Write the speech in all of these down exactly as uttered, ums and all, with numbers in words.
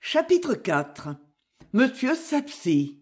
Chapitre quatre. Monsieur Sapsi.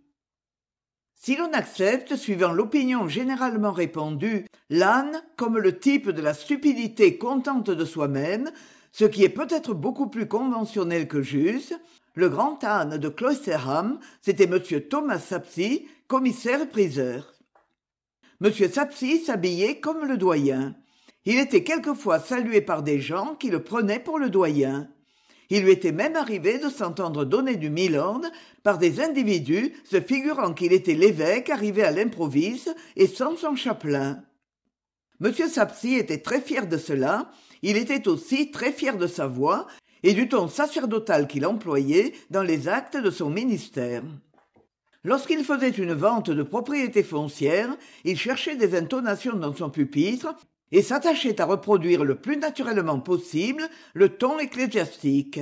Si l'on accepte, suivant l'opinion généralement répandue, l'âne comme le type de la stupidité contente de soi-même, ce qui est peut-être beaucoup plus conventionnel que juste, le grand âne de Cloisterham, c'était monsieur Thomas Sapsi, commissaire-priseur. Monsieur Sapsi s'habillait comme le doyen. Il était quelquefois salué par des gens qui le prenaient pour le doyen. Il lui était même arrivé de s'entendre donner du milord par des individus se figurant qu'il était l'évêque arrivé à l'improviste et sans son chapelain. Monsieur Sapsi était très fier de cela, il était aussi très fier de sa voix et du ton sacerdotal qu'il employait dans les actes de son ministère. Lorsqu'il faisait une vente de propriété foncière, il cherchait des intonations dans son pupitre et s'attachait à reproduire le plus naturellement possible le ton ecclésiastique.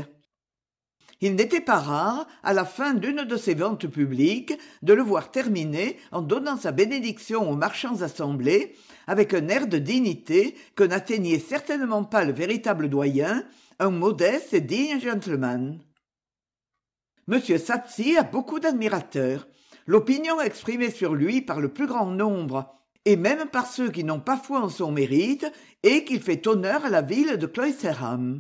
Il n'était pas rare, à la fin d'une de ses ventes publiques, de le voir terminer en donnant sa bénédiction aux marchands assemblés, avec un air de dignité que n'atteignait certainement pas le véritable doyen, un modeste et digne gentleman. Monsieur Sapsi a beaucoup d'admirateurs. L'opinion exprimée sur lui par le plus grand nombre, et même par ceux qui n'ont pas foi en son mérite, est qu'il fait honneur à la ville de Cloisterham.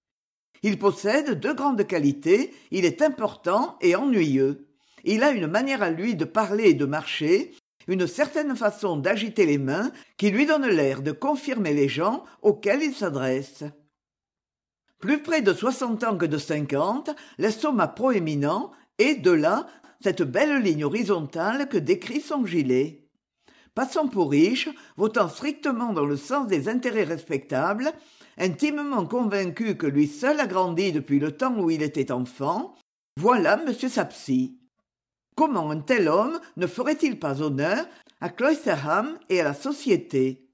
Il possède deux grandes qualités, il est important et ennuyeux. Il a une manière à lui de parler et de marcher, une certaine façon d'agiter les mains qui lui donne l'air de confirmer les gens auxquels il s'adresse. Plus près de soixante ans que de cinquante, l'estomac proéminent, et de là, cette belle ligne horizontale que décrit son gilet. Passant pour riche, votant strictement dans le sens des intérêts respectables, intimement convaincu que lui seul a grandi depuis le temps où il était enfant, voilà monsieur Sapsi. Comment un tel homme ne ferait-il pas honneur à Cloisterham et à la société?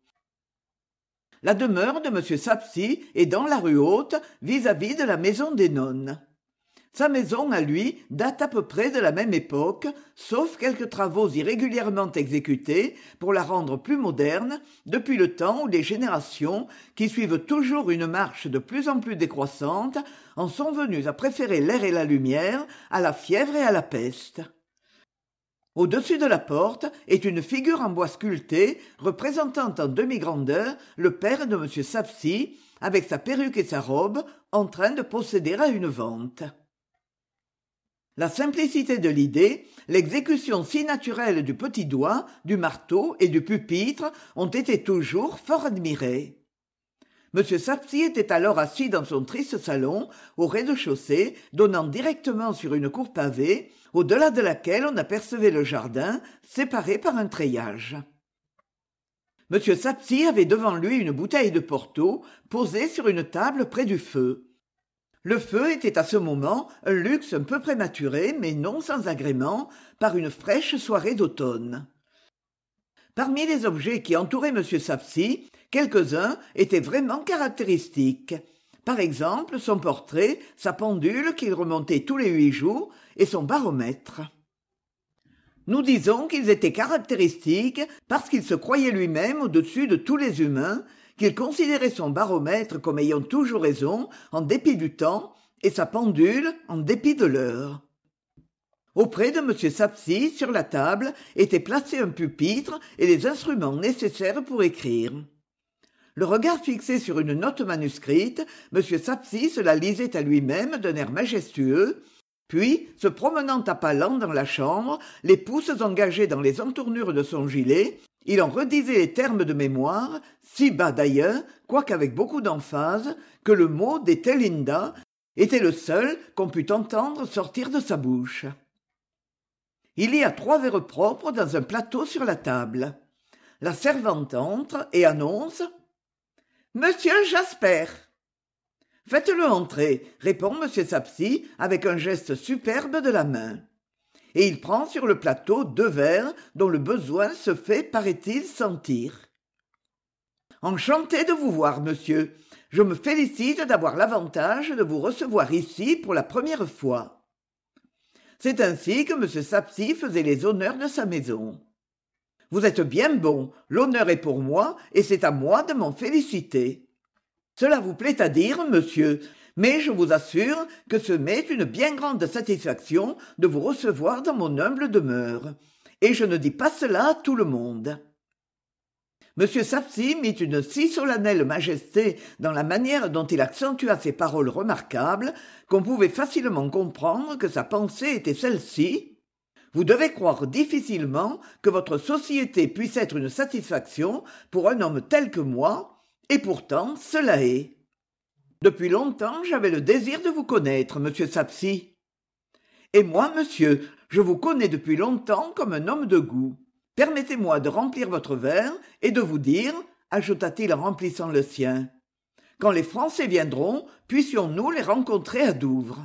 La demeure de monsieur Sapsi est dans la rue Haute, vis-à-vis de la maison des nonnes. Sa maison, à lui, date à peu près de la même époque, sauf quelques travaux irrégulièrement exécutés pour la rendre plus moderne, depuis le temps où les générations, qui suivent toujours une marche de plus en plus décroissante, en sont venues à préférer l'air et la lumière à la fièvre et à la peste. Au-dessus de la porte est une figure en bois sculpté représentant en demi-grandeur le père de monsieur Sapsi, avec sa perruque et sa robe, en train de procéder à une vente. La simplicité de l'idée, l'exécution si naturelle du petit doigt, du marteau et du pupitre ont été toujours fort admirées. Monsieur Sapsi était alors assis dans son triste salon, au rez-de-chaussée, donnant directement sur une cour pavée, au-delà de laquelle on apercevait le jardin, séparé par un treillage. Monsieur Sapsi avait devant lui une bouteille de Porto, posée sur une table près du feu. Le feu était à ce moment un luxe un peu prématuré, mais non sans agrément, par une fraîche soirée d'automne. Parmi les objets qui entouraient M. Sapsi, quelques-uns étaient vraiment caractéristiques. Par exemple, son portrait, sa pendule qu'il remontait tous les huit jours, et son baromètre. Nous disons qu'ils étaient caractéristiques parce qu'il se croyait lui-même au-dessus de tous les humains, qu'il considérait son baromètre comme ayant toujours raison, en dépit du temps, et sa pendule en dépit de l'heure. Auprès de M. Sapsi, sur la table, était placé un pupitre et les instruments nécessaires pour écrire. Le regard fixé sur une note manuscrite, M. Sapsi se la lisait à lui-même d'un air majestueux, puis, se promenant à pas lents dans la chambre, les pouces engagés dans les entournures de son gilet, il en redisait les termes de mémoire, si bas d'ailleurs, quoiqu'avec beaucoup d'emphase, que le mot d'Ethelinda était le seul qu'on pût entendre sortir de sa bouche. Il y a trois verres propres dans un plateau sur la table. La servante entre et annonce « Monsieur Jasper !» « Faites-le entrer, » répond M. Sapsi avec un geste superbe de la main. Et il prend sur le plateau deux verres dont le besoin se fait, paraît-il, sentir. « Enchanté de vous voir, monsieur. Je me félicite d'avoir l'avantage de vous recevoir ici pour la première fois. » C'est ainsi que M. Sapsi faisait les honneurs de sa maison. « Vous êtes bien bon, l'honneur est pour moi, et c'est à moi de m'en féliciter. » « Cela vous plaît à dire, monsieur, Mais je vous assure que ce m'est une bien grande satisfaction de vous recevoir dans mon humble demeure. Et je ne dis pas cela à tout le monde. M. Sapsi mit une si solennelle majesté dans la manière dont il accentua ces paroles remarquables qu'on pouvait facilement comprendre que sa pensée était celle-ci. Vous devez croire difficilement que votre société puisse être une satisfaction pour un homme tel que moi, et pourtant cela est. Depuis longtemps j'avais le désir de vous connaître, monsieur Sapsi. Et moi, monsieur, je vous connais depuis longtemps comme un homme de goût. Permettez-moi de remplir votre verre et de vous dire, ajouta-t-il en remplissant le sien, quand les Français viendront, puissions-nous les rencontrer à Douvres.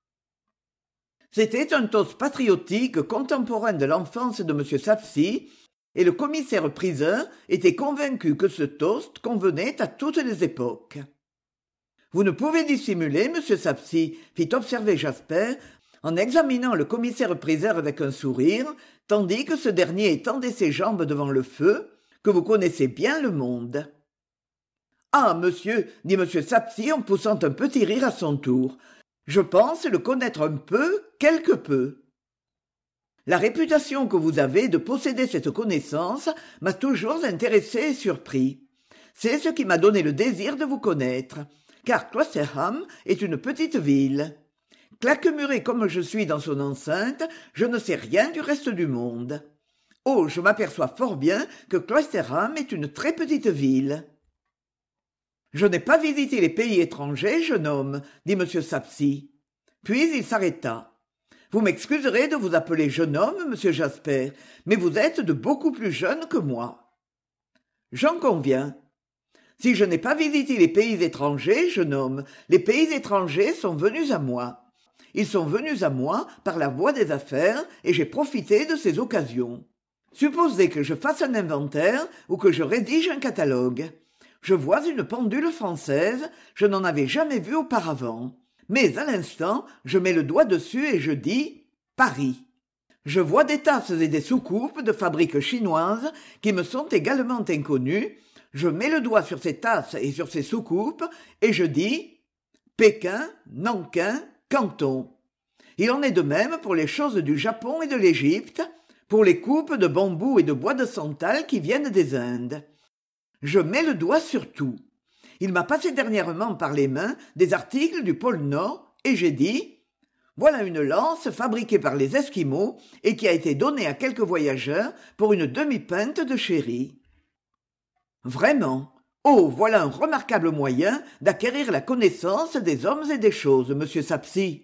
C'était un toast patriotique contemporain de l'enfance de M. Sapsi, et le commissaire-priseur était convaincu que ce toast convenait à toutes les époques. « Vous ne pouvez dissimuler, monsieur Sapsi, fit observer Jasper, en examinant le commissaire-priseur avec un sourire, tandis que ce dernier étendait ses jambes devant le feu, que vous connaissez bien le monde. »« Ah, monsieur, dit monsieur Sapsi en poussant un petit rire à son tour, je pense le connaître un peu, quelque peu. La réputation que vous avez de posséder cette connaissance m'a toujours intéressé et surpris. C'est ce qui m'a donné le désir de vous connaître, car Cloisterham est une petite ville. Claquemuré comme je suis dans son enceinte, je ne sais rien du reste du monde. Oh, je m'aperçois fort bien que Cloisterham est une très petite ville. Je n'ai pas visité les pays étrangers, jeune homme, dit M. Sapsi. Puis il s'arrêta. Vous m'excuserez de vous appeler jeune homme, monsieur Jasper, mais vous êtes de beaucoup plus jeune que moi. J'en conviens. Si je n'ai pas visité les pays étrangers, jeune homme, les pays étrangers sont venus à moi. Ils sont venus à moi par la voie des affaires et j'ai profité de ces occasions. Supposez que je fasse un inventaire ou que je rédige un catalogue. Je vois une pendule française, je n'en avais jamais vu auparavant. Mais à l'instant, je mets le doigt dessus et je dis « Paris ». Je vois des tasses et des soucoupes de fabrique chinoise qui me sont également inconnues. Je mets le doigt sur ces tasses et sur ces soucoupes et je dis « Pékin, Nankin, Canton ». Il en est de même pour les choses du Japon et de l'Égypte, pour les coupes de bambou et de bois de santal qui viennent des Indes. Je mets le doigt sur tout. Il m'a passé dernièrement par les mains des articles du pôle Nord et j'ai dit « Voilà une lance fabriquée par les Esquimaux et qui a été donnée à quelques voyageurs pour une demi-pinte de sherry. » Vraiment, oh, voilà un remarquable moyen d'acquérir la connaissance des hommes et des choses, monsieur Sapsi.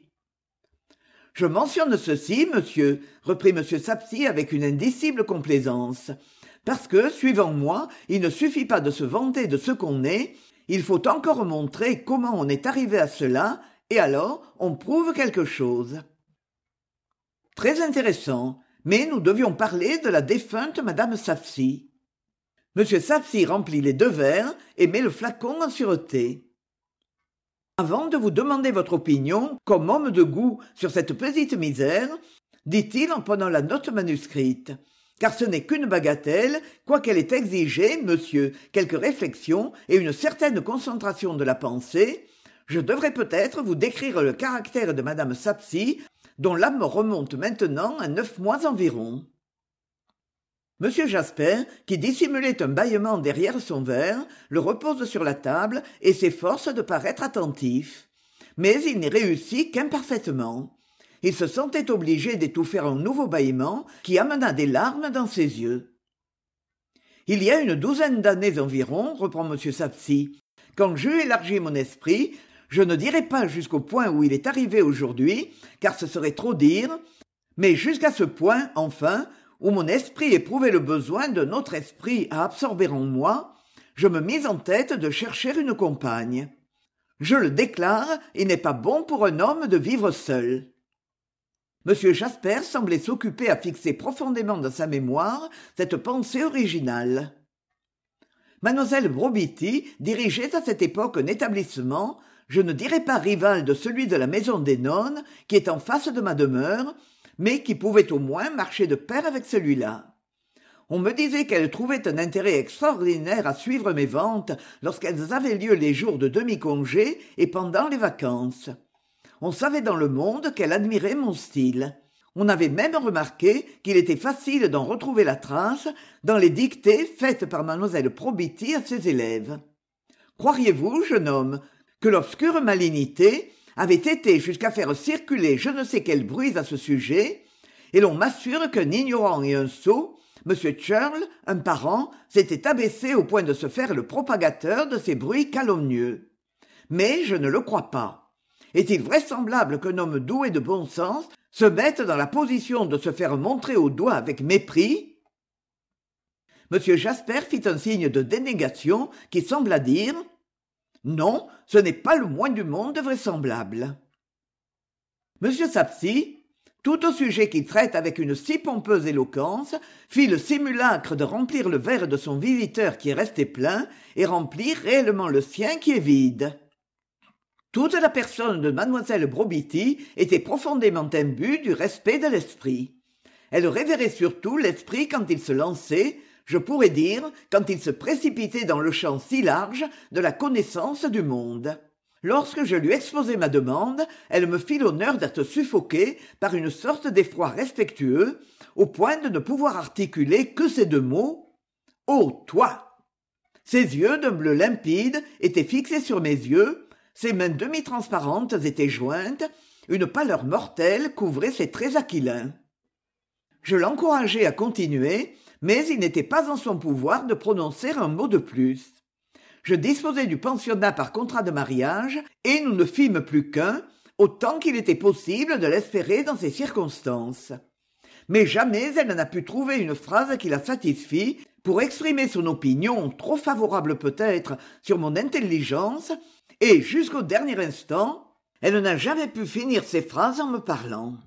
Je mentionne ceci, monsieur, reprit monsieur Sapsi avec une indicible complaisance, parce que, suivant moi, il ne suffit pas de se vanter de ce qu'on est, il faut encore montrer comment on est arrivé à cela, et alors on prouve quelque chose. Très intéressant, mais nous devions parler de la défunte madame Sapsi. Monsieur Sapsi remplit les deux verres et met le flacon en sûreté. Avant de vous demander votre opinion, comme homme de goût, sur cette petite misère, dit-il en prenant la note manuscrite, car ce n'est qu'une bagatelle, quoiqu'elle ait exigé, monsieur, quelques réflexions et une certaine concentration de la pensée, je devrais peut-être vous décrire le caractère de madame Sapsi, dont l'âme remonte maintenant à neuf mois environ. Monsieur Jasper, qui dissimulait un bâillement derrière son verre, le repose sur la table et s'efforce de paraître attentif. Mais il n'y réussit qu'imparfaitement. Il se sentait obligé d'étouffer un nouveau bâillement qui amena des larmes dans ses yeux. Il y a une douzaine d'années environ, reprend M. Sapsi, quand j'eus élargi mon esprit, je ne dirai pas jusqu'au point où il est arrivé aujourd'hui, car ce serait trop dire, mais jusqu'à ce point, enfin, où mon esprit éprouvait le besoin d'un autre esprit à absorber en moi, je me mis en tête de chercher une compagne. Je le déclare, il n'est pas bon pour un homme de vivre seul. Monsieur Jasper semblait s'occuper à fixer profondément dans sa mémoire cette pensée originale. Mademoiselle Brobity dirigeait à cette époque un établissement, je ne dirais pas rival de celui de la maison des nonnes, qui est en face de ma demeure, mais qui pouvait au moins marcher de pair avec celui-là. On me disait qu'elle trouvait un intérêt extraordinaire à suivre mes ventes lorsqu'elles avaient lieu les jours de demi-congé et pendant les vacances. On savait dans le monde qu'elle admirait mon style. On avait même remarqué qu'il était facile d'en retrouver la trace dans les dictées faites par mademoiselle Probity à ses élèves. Croiriez-vous, jeune homme, que l'obscure malignité avait été jusqu'à faire circuler je ne sais quels bruits à ce sujet, et l'on m'assure qu'un ignorant et un sot, M. Churl, un parent, s'était abaissé au point de se faire le propagateur de ces bruits calomnieux. Mais je ne le crois pas. Est-il vraisemblable qu'un homme doux et de bon sens se mette dans la position de se faire montrer au doigt avec mépris? M. Jasper fit un signe de dénégation qui sembla dire « Non, ce n'est pas le moins du monde vraisemblable. » M. Sapsy, tout au sujet qu'il traite avec une si pompeuse éloquence, fit le simulacre de remplir le verre de son visiteur qui est resté plein et remplir réellement le sien qui est vide. Toute la personne de mademoiselle Brobity était profondément imbue du respect de l'esprit. Elle révérait surtout l'esprit quand il se lançait, je pourrais dire, quand il se précipitait dans le champ si large de la connaissance du monde. Lorsque je lui exposai ma demande, elle me fit l'honneur d'être suffoquée par une sorte d'effroi respectueux, au point de ne pouvoir articuler que ces deux mots « Oh, toi !» Ses yeux d'un bleu limpide étaient fixés sur mes yeux, ses mains demi-transparentes étaient jointes, une pâleur mortelle couvrait ses traits aquilins. Je l'encourageai à continuer, mais il n'était pas en son pouvoir de prononcer un mot de plus. Je disposais du pensionnat par contrat de mariage, et nous ne fîmes plus qu'un, autant qu'il était possible de l'espérer dans ces circonstances. Mais jamais elle n'a pu trouver une phrase qui la satisfît pour exprimer son opinion, trop favorable peut-être, sur mon intelligence, et jusqu'au dernier instant, elle n'a jamais pu finir ses phrases en me parlant.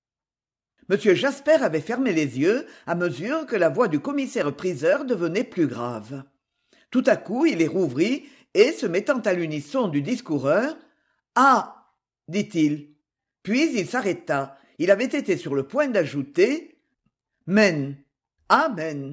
M. Jasper avait fermé les yeux à mesure que la voix du commissaire-priseur devenait plus grave. Tout à coup, il les rouvrit et, se mettant à l'unisson du discoureur, « Ah !» dit-il. Puis il s'arrêta. Il avait été sur le point d'ajouter « Men. Amen. »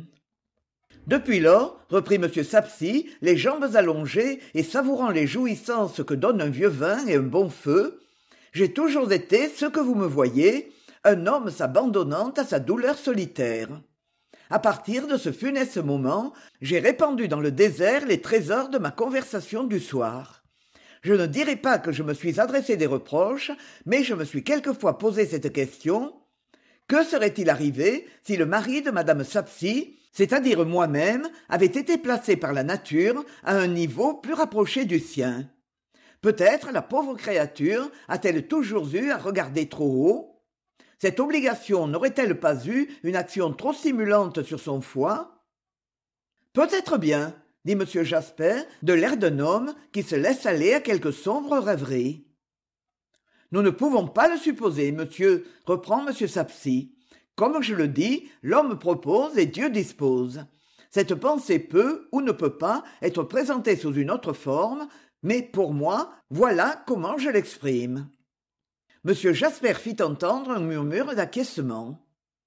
Depuis lors, reprit M. Sapsy, les jambes allongées et savourant les jouissances que donne un vieux vin et un bon feu, j'ai toujours été ce que vous me voyez, un homme s'abandonnant à sa douleur solitaire. À partir de ce funeste moment, j'ai répandu dans le désert les trésors de ma conversation du soir. Je ne dirai pas que je me suis adressé des reproches, mais je me suis quelquefois posé cette question. Que serait-il arrivé si le mari de madame Sapsy, c'est-à-dire moi-même, avait été placé par la nature à un niveau plus rapproché du sien? Peut-être la pauvre créature a-t-elle toujours eu à regarder trop haut? Cette obligation n'aurait-elle pas eu une action trop stimulante sur son foie? Peut-être bien, dit M. Jasper, de l'air d'un homme qui se laisse aller à quelque sombre rêverie. Nous ne pouvons pas le supposer, monsieur, reprend M. Sapsy. Comme je le dis, l'homme propose et Dieu dispose. Cette pensée peut, ou ne peut pas, être présentée sous une autre forme, mais pour moi, voilà comment je l'exprime. M. Jasper fit entendre un murmure d'acquiescement.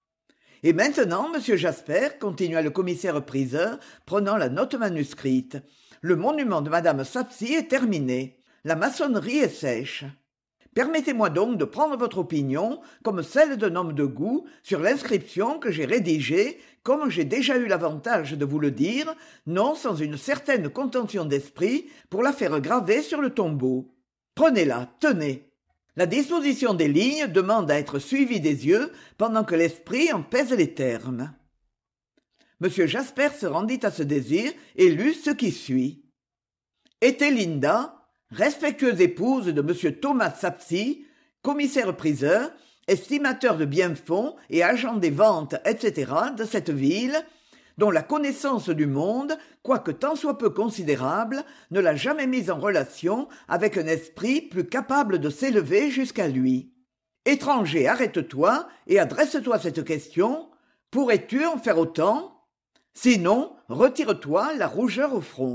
« Et maintenant, monsieur Jasper, continua le commissaire-priseur, prenant la note manuscrite, le monument de madame Sapsy est terminé. La maçonnerie est sèche. Permettez-moi donc de prendre votre opinion, comme celle d'un homme de goût, sur l'inscription que j'ai rédigée, comme j'ai déjà eu l'avantage de vous le dire, non sans une certaine contention d'esprit, pour la faire graver sur le tombeau. Prenez-la, tenez. La disposition des lignes demande à être suivie des yeux pendant que l'esprit en pèse les termes. » M. Jasper se rendit à ce désir et lut ce qui suit. « Était Linda, respectueuse épouse de M. Thomas Sapsy, commissaire-priseur, estimateur de biens-fonds et agent des ventes, et cetera de cette ville, dont la connaissance du monde, quoique tant soit peu considérable, ne l'a jamais mise en relation avec un esprit plus capable de s'élever jusqu'à lui. Étranger, arrête-toi et adresse-toi cette question. Pourrais-tu en faire autant? Sinon, retire-toi la rougeur au front. »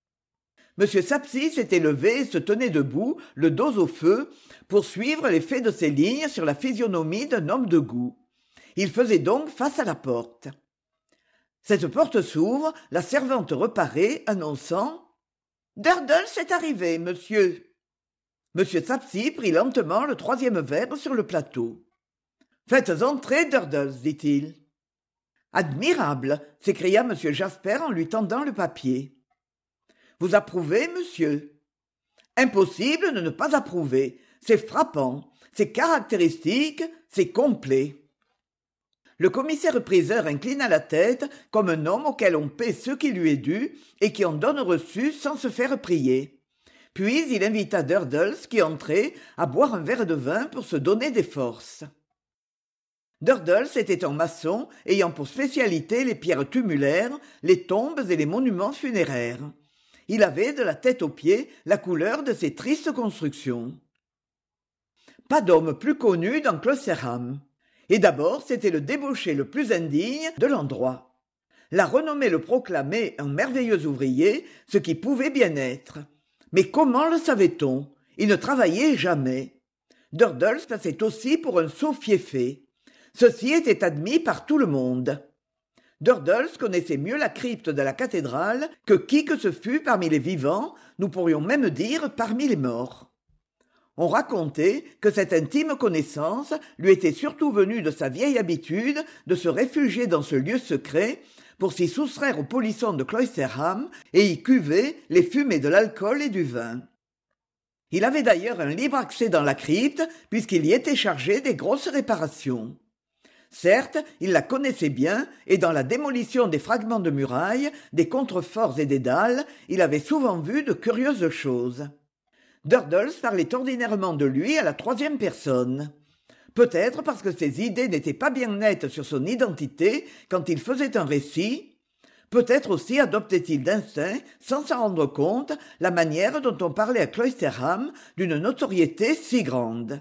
M. Sapsy s'était levé et se tenait debout, le dos au feu, pour suivre l'effet de ces lignes sur la physionomie d'un homme de goût. Il faisait donc face à la porte. Cette porte s'ouvre, la servante reparaît, annonçant « Durdles est arrivé, monsieur !» Monsieur Sapsy prit lentement le troisième verre sur le plateau. « Faites entrer, Durdles, dit-il. »« Admirable !» s'écria monsieur Jasper en lui tendant le papier. « Vous approuvez, monsieur ?»« Impossible de ne pas approuver. C'est frappant, c'est caractéristique, c'est complet. » Le commissaire-priseur inclina la tête comme un homme auquel on paie ce qui lui est dû et qui en donne reçu sans se faire prier. Puis il invita Durdles, qui entrait, à boire un verre de vin pour se donner des forces. Durdles était un maçon ayant pour spécialité les pierres tumulaires, les tombes et les monuments funéraires. Il avait, de la tête aux pieds, la couleur de ces tristes constructions. Pas d'homme plus connu dans Cloisterham. Et d'abord, c'était le débauché le plus indigne de l'endroit. La renommée le proclamait un merveilleux ouvrier, ce qui pouvait bien être. Mais comment le savait-on? Il ne travaillait jamais. Durdles passait aussi pour un sot fieffé. Ceci était admis par tout le monde. Durdles connaissait mieux la crypte de la cathédrale que qui que ce fût parmi les vivants, nous pourrions même dire parmi les morts. On racontait que cette intime connaissance lui était surtout venue de sa vieille habitude de se réfugier dans ce lieu secret pour s'y soustraire aux polissons de Cloisterham et y cuver les fumées de l'alcool et du vin. Il avait d'ailleurs un libre accès dans la crypte puisqu'il y était chargé des grosses réparations. Certes, il la connaissait bien, et dans la démolition des fragments de murailles, des contreforts et des dalles, il avait souvent vu de curieuses choses. Durdles parlait ordinairement de lui à la troisième personne. Peut-être parce que ses idées n'étaient pas bien nettes sur son identité quand il faisait un récit. Peut-être aussi adoptait-il d'instinct, sans s'en rendre compte, la manière dont on parlait à Cloisterham d'une notoriété si grande.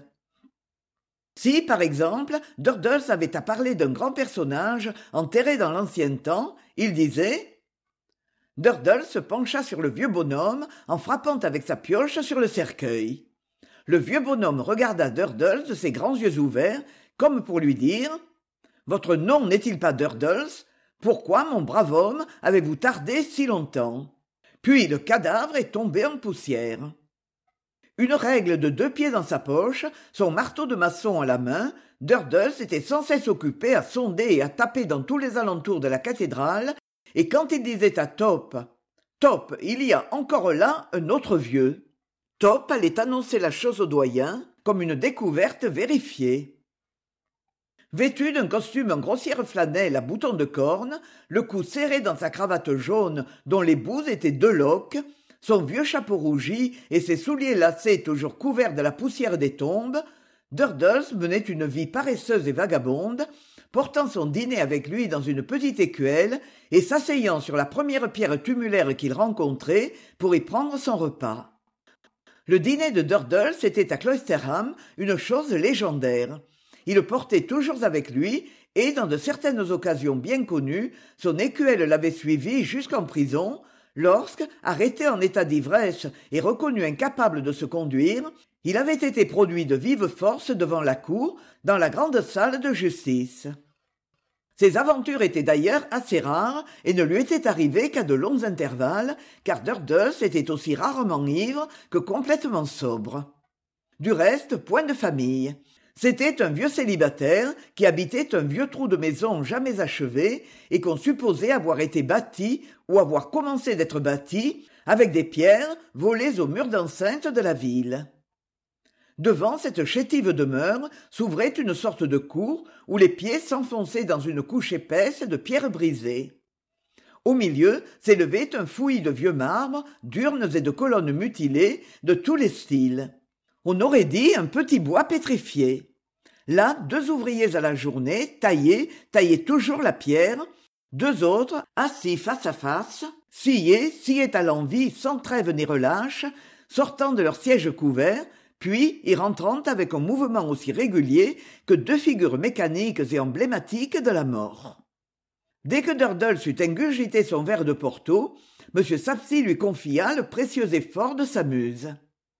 Si, par exemple, Durdles avait à parler d'un grand personnage enterré dans l'ancien temps, il disait « Durdles se pencha sur le vieux bonhomme en frappant avec sa pioche sur le cercueil. Le vieux bonhomme regarda Durdles de ses grands yeux ouverts, comme pour lui dire « Votre nom n'est-il pas Durdles? Pourquoi, mon brave homme, avez-vous tardé si longtemps ?» Puis le cadavre est tombé en poussière. Une règle de deux pieds dans sa poche, son marteau de maçon à la main, Durdles était sans cesse occupé à sonder et à taper dans tous les alentours de la cathédrale, et quand il disait à Top « Top, il y a encore là un autre vieux », Top allait annoncer la chose au doyen comme une découverte vérifiée. Vêtu d'un costume en grossière flanelle à boutons de corne, le cou serré dans sa cravate jaune dont les bouts étaient deux loques, son vieux chapeau rougi et ses souliers lacés toujours couverts de la poussière des tombes, Durdles menait une vie paresseuse et vagabonde, portant son dîner avec lui dans une petite écuelle et s'asseyant sur la première pierre tumulaire qu'il rencontrait pour y prendre son repas. Le dîner de Durdles était à Cloisterham une chose légendaire. Il le portait toujours avec lui et, dans de certaines occasions bien connues, son écuelle l'avait suivi jusqu'en prison, lorsque, arrêté en état d'ivresse et reconnu incapable de se conduire, il avait été produit de vive force devant la cour dans la grande salle de justice. Ces aventures étaient d'ailleurs assez rares et ne lui étaient arrivées qu'à de longs intervalles, car Durdles était aussi rarement ivre que complètement sobre. Du reste, point de famille. C'était un vieux célibataire qui habitait un vieux trou de maison jamais achevé et qu'on supposait avoir été bâti ou avoir commencé d'être bâti avec des pierres volées aux murs d'enceinte de la ville. Devant cette chétive demeure s'ouvrait une sorte de cour où les pieds s'enfonçaient dans une couche épaisse de pierres brisées. Au milieu s'élevait un fouillis de vieux marbres, d'urnes et de colonnes mutilées de tous les styles. On aurait dit un petit bois pétrifié. Là, deux ouvriers à la journée, taillaient, taillaient toujours la pierre. Deux autres, assis face à face, sciaient, sciaient à l'envi sans trêve ni relâche, sortant de leur siège couvert, puis y rentrant avec un mouvement aussi régulier que deux figures mécaniques et emblématiques de la mort. Dès que Durdles eut ingurgité son verre de Porto, M. Sapsy lui confia le précieux effort de sa muse.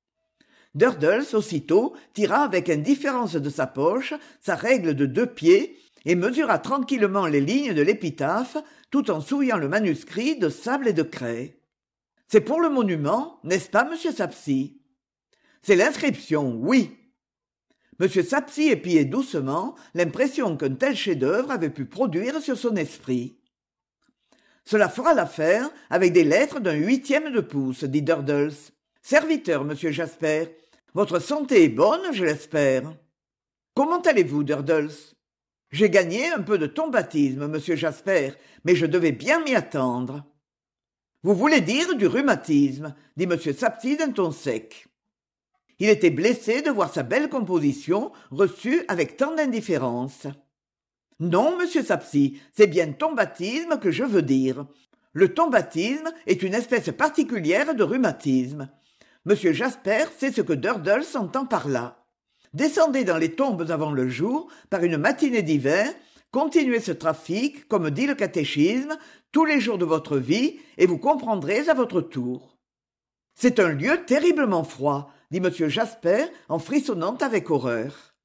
Durdles, aussitôt, tira avec indifférence de sa poche sa règle de deux pieds et mesura tranquillement les lignes de l'épitaphe, tout en souillant le manuscrit de sable et de craie. « C'est pour le monument, n'est-ce pas, monsieur Sapsi ?»« C'est l'inscription, oui. » Monsieur Sapsi épiait doucement l'impression qu'un tel chef-d'œuvre avait pu produire sur son esprit. « Cela fera l'affaire avec des lettres d'un huitième de pouce, dit Durdles. « Serviteur, monsieur Jasper. Votre santé est bonne, je l'espère. »« Comment allez-vous, Durdles ?»« J'ai gagné un peu de tombaptisme, monsieur Jasper, mais je devais bien m'y attendre. »« Vous voulez dire du rhumatisme, dit monsieur Sapsi d'un ton sec. Il était blessé de voir sa belle composition reçue avec tant d'indifférence. « Non, monsieur Sapsi, c'est bien tombaptisme que je veux dire. Le tombaptisme est une espèce particulière de rhumatisme. Monsieur Jasper sait ce que Durdles entend par là. Descendez dans les tombes avant le jour, par une matinée d'hiver, continuez ce trafic, comme dit le catéchisme, tous les jours de votre vie, et vous comprendrez à votre tour. C'est un lieu terriblement froid, dit monsieur Jasper en frissonnant avec horreur.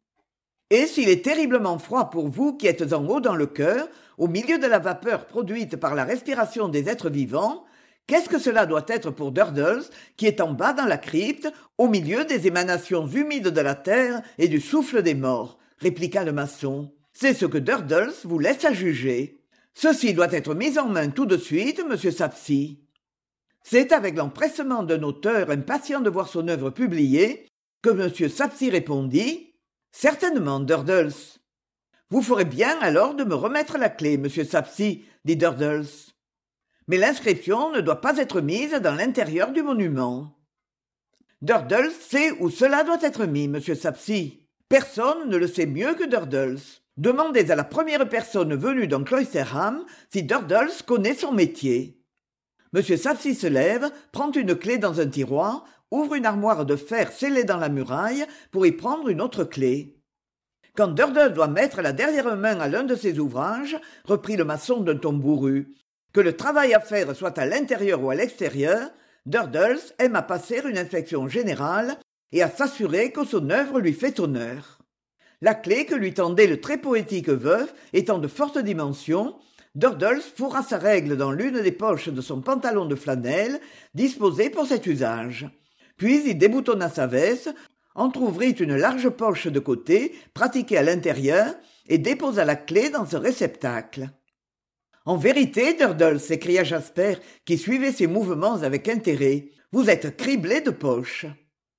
Et s'il est terriblement froid pour vous qui êtes en haut dans le cœur, au milieu de la vapeur produite par la respiration des êtres vivants, qu'est-ce que cela doit être pour Durdles, qui est en bas dans la crypte, au milieu des émanations humides de la terre et du souffle des morts, répliqua le maçon. C'est ce que Durdles vous laisse à juger. Ceci doit être mis en main tout de suite, monsieur Sapsi. C'est avec l'empressement d'un auteur impatient de voir son œuvre publiée que monsieur Sapsi répondit « Certainement, Durdles. »« Vous ferez bien alors de me remettre la clé, monsieur Sapsi, dit Durdles. Mais l'inscription ne doit pas être mise dans l'intérieur du monument. »« Durdles sait où cela doit être mis, monsieur Sapsi. Personne ne le sait mieux que Durdles. Demandez à la première personne venue dans Cloisterham si Durdles connaît son métier. » Monsieur Sapsi se lève, prend une clé dans un tiroir, ouvre une armoire de fer scellée dans la muraille pour y prendre une autre clé. « Quand Durdles doit mettre la dernière main à l'un de ses ouvrages, reprit le maçon d'un ton bourru, que le travail à faire soit à l'intérieur ou à l'extérieur, Durdles aime à passer une inspection générale et à s'assurer que son œuvre lui fait honneur. La clé que lui tendait le très poétique veuf étant de forte dimension, Durdles fourra sa règle dans l'une des poches de son pantalon de flanelle, disposé pour cet usage. Puis il déboutonna sa veste, entr'ouvrit une large poche de côté, pratiquée à l'intérieur, et déposa la clé dans ce réceptacle. « En vérité, Durdles, s'écria Jasper, qui suivait ses mouvements avec intérêt, vous êtes criblé de poches. »«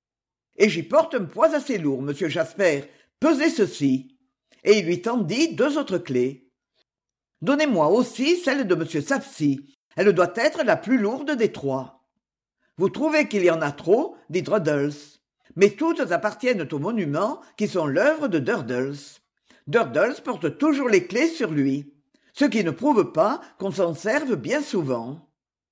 Et j'y porte un poids assez lourd, monsieur Jasper. Pesez ceci. » Et il lui tendit deux autres clés. « Donnez-moi aussi celle de monsieur Sapsi. Elle doit être la plus lourde des trois. »« Vous trouvez qu'il y en a trop, dit Durdles. Mais toutes appartiennent au monument qui sont l'œuvre de Durdles. Durdles porte toujours les clés sur lui. Ce qui ne prouve pas qu'on s'en serve bien souvent. »«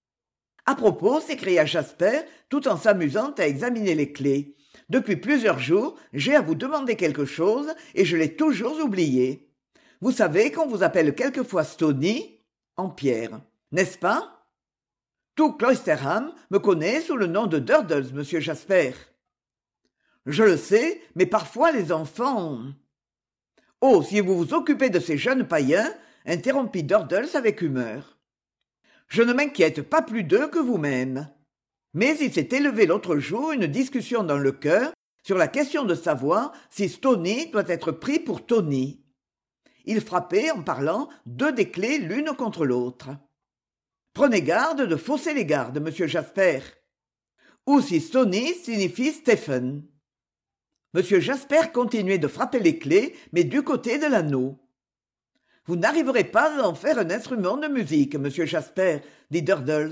À propos, s'écria Jasper, tout en s'amusant à examiner les clés. Depuis plusieurs jours, j'ai à vous demander quelque chose et je l'ai toujours oublié. Vous savez qu'on vous appelle quelquefois Stony, en pierre, n'est-ce pas? Tout Cloisterham me connaît sous le nom de Durdles, monsieur Jasper. Je le sais, mais parfois les enfants... Oh, si vous vous occupez de ces jeunes païens, interrompit Durdles avec humeur. Je ne m'inquiète pas plus d'eux que vous-même. Mais il s'est élevé l'autre jour une discussion dans le chœur sur la question de savoir si Stony doit être pris pour Tony. Il frappait, en parlant, deux des clés l'une contre l'autre. Prenez garde de fausser les gardes, monsieur Jasper. Ou si Stony signifie Stephen. Monsieur Jasper continuait de frapper les clés, mais du côté de l'anneau. Vous n'arriverez pas à en faire un instrument de musique, monsieur Jasper, dit Durdles.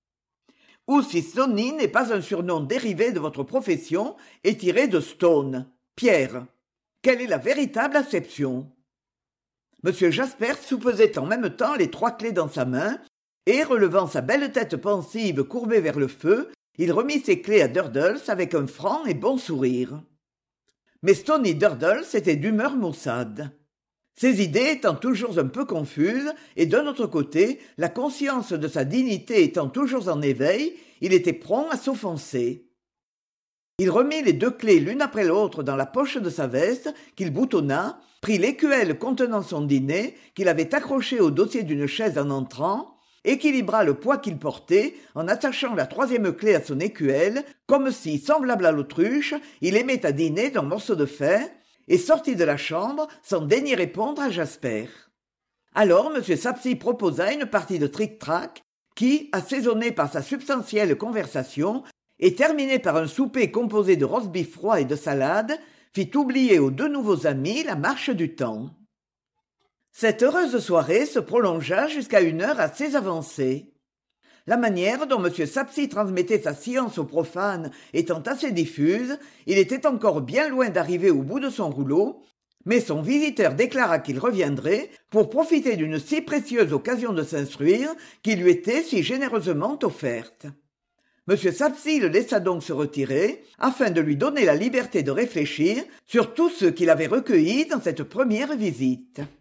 Ou si Stony n'est pas un surnom dérivé de votre profession et tiré de stone, pierre. Quelle est la véritable acception? Monsieur Jasper soupesait en même temps les trois clés dans sa main, et, relevant sa belle tête pensive courbée vers le feu, il remit ses clés à Durdles avec un franc et bon sourire. Mais Stony Durdles était d'humeur maussade. Ses idées étant toujours un peu confuses, et d'un autre côté, la conscience de sa dignité étant toujours en éveil, il était prompt à s'offenser. Il remit les deux clés l'une après l'autre dans la poche de sa veste, qu'il boutonna, prit l'écuelle contenant son dîner, qu'il avait accroché au dossier d'une chaise en entrant, équilibra le poids qu'il portait en attachant la troisième clé à son écuelle, comme si, semblable à l'autruche, il aimait à dîner d'un morceau de fer, et sortit de la chambre sans daigner répondre à Jasper. Alors m. Sapsy proposa une partie de tric-trac qui, assaisonnée par sa substantielle conversation et terminée par un souper composé de roast-beef froid et de salade, fit oublier aux deux nouveaux amis la marche du temps. Cette heureuse soirée se prolongea jusqu'à une heure assez avancée. La manière dont m. Sapsy transmettait sa science aux profanes étant assez diffuse, il était encore bien loin d'arriver au bout de son rouleau, mais son visiteur déclara qu'il reviendrait pour profiter d'une si précieuse occasion de s'instruire qui lui était si généreusement offerte. M. Sapsy le laissa donc se retirer, afin de lui donner la liberté de réfléchir sur tout ce qu'il avait recueilli dans cette première visite.